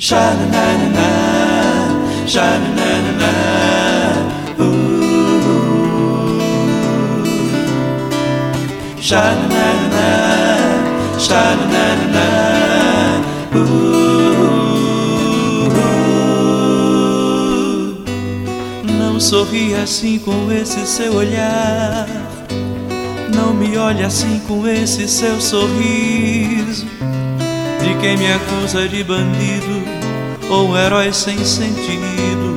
Sha-na-na-na-na, sha-na-na-na-na, sha-na-na-na-na, sha-na-na-na-na, Não sorri assim com esse seu olhar, não me olhe assim com esse seu sorriso, de quem me acusa de bandido ou um herói sem sentido.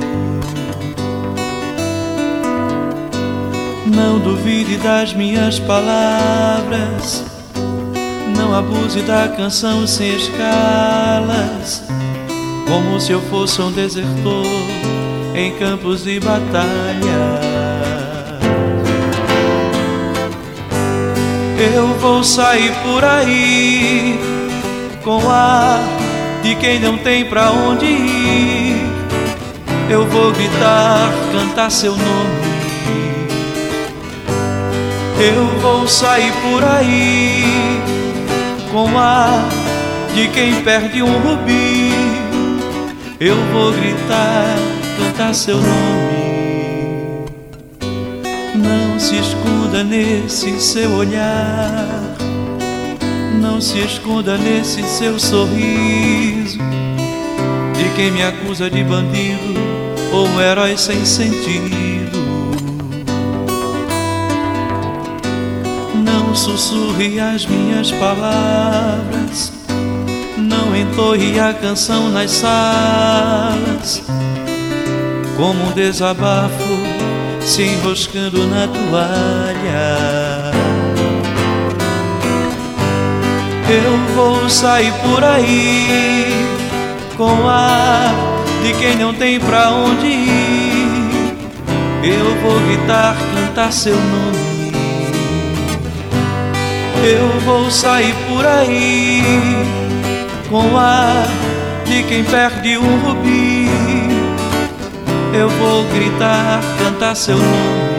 Não duvide das minhas palavras, não abuse da canção sem escalas, como se eu fosse um desertor em campos de batalha. Eu vou sair por aí com ar de quem não tem pra onde ir. Eu vou gritar, cantar seu nome. Eu vou sair por aí com ar de quem perde um rubi. Eu vou gritar, cantar seu nome. Não se esconda nesse seu olhar, não se esconda nesse seu sorriso, de quem me acusa de bandido ou um herói sem sentido. Não sussurre as minhas palavras, não entoie a canção nas salas, como um desabafo se enroscando na toalha. Eu vou sair por aí com ar de quem não tem pra onde ir. Eu vou gritar, cantar seu nome. Eu vou sair por aí com ar de quem perde um rubi. Eu vou gritar, cantar seu nome.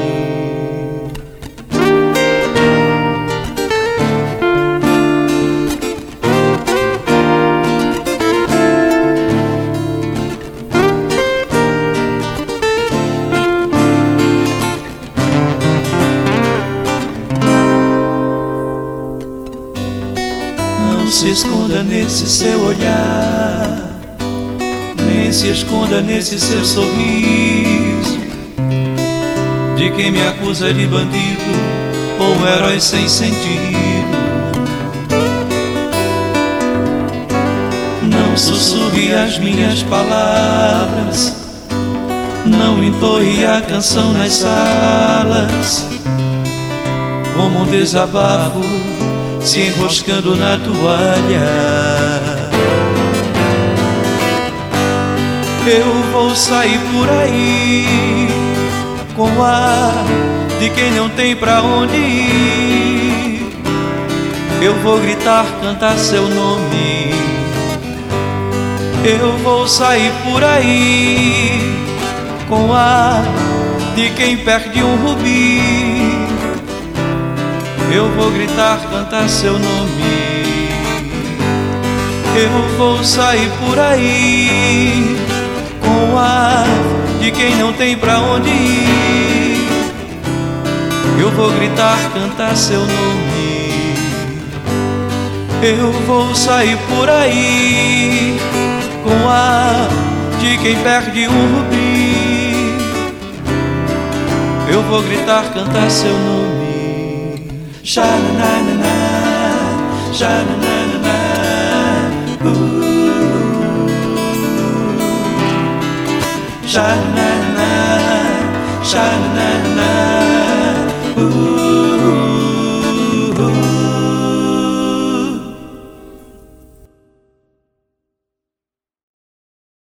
Não se esconda nesse seu olhar, nem se esconda nesse seu sorriso, de quem me acusa de bandido ou um herói sem sentido. Não sussurre as minhas palavras, não entoie a canção nas salas, como um desabafo se enroscando na toalha. Eu vou sair por aí com ar de quem não tem pra onde ir. Eu vou gritar, cantar seu nome. Eu vou sair por aí com ar de quem perde um rubi. Eu vou gritar, cantar seu nome. Eu vou sair por aí com o ar de quem não tem pra onde ir. Eu vou gritar, cantar seu nome. Eu vou sair por aí com o ar de quem perde um rubi. Eu vou gritar, cantar seu nome. Sha-na-na-na-na, sha-na-na-na-na, sha-na-na-na, sha-na-na-na,